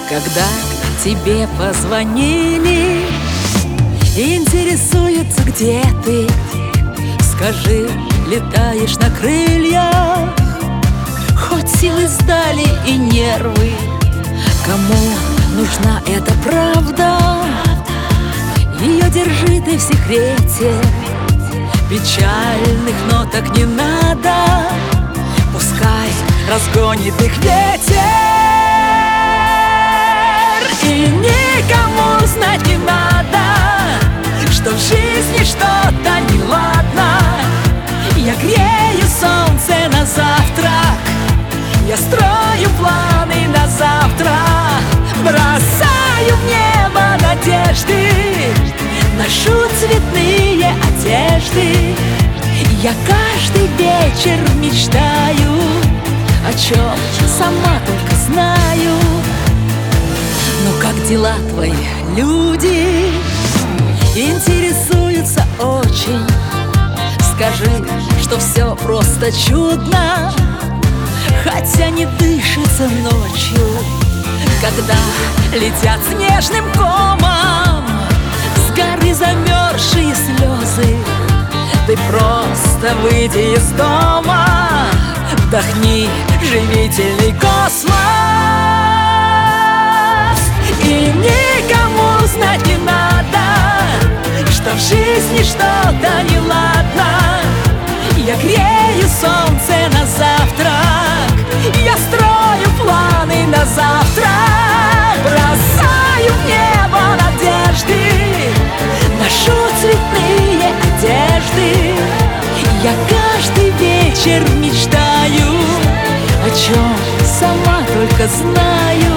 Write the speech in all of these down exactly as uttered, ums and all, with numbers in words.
Когда тебе позвонили, интересуются, где ты, скажи, летаешь на крыльях, хоть силы сдали и нервы. Кому нужна эта правда? Ее держи ты в секрете. Печальных ноток не надо, пускай разгонит их ветер. И никому знать не надо, что в жизни что-то неладно. Я грею солнце на завтрак, я строю планы на завтра, бросаю в небо надежды, ношу цветные одежды. Я каждый вечер мечтаю, о чем сама только знаю. Но как дела твои, люди? Интересуются очень. Скажи, что все просто чудно, хотя не дышится ночью, когда летят снежным комом с горы замерзшие слезы. Ты просто выйди из дома, вдохни живительный космос. И никому знать не надо, что в жизни что-то неладно. Я грею солнце на завтрак, я строю планы на завтра, бросаю в небо надежды, ношу цветные одежды. Я каждый вечер мечтаю, о чем сама только знаю.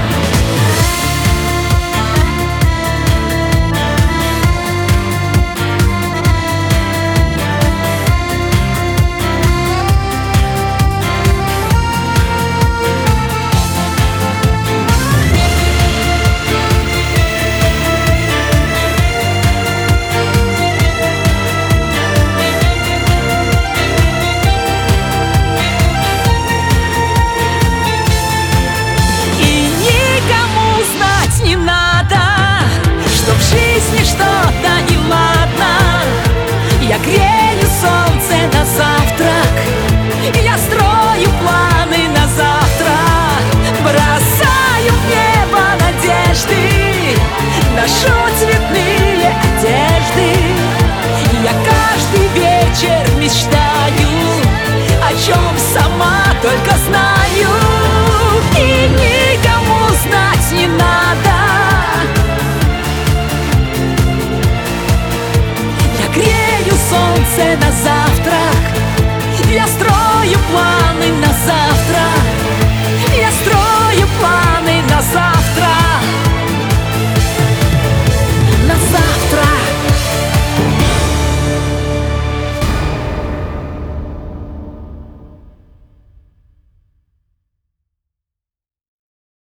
Что-то неладно. Я грею солнце на завтрак, я строю планы на завтра, бросаю в небо надежды, ношу цветные одежды. Я каждый вечер мечтаю, о чем сама только знаю. И никому знать не надо, солнце на завтрак.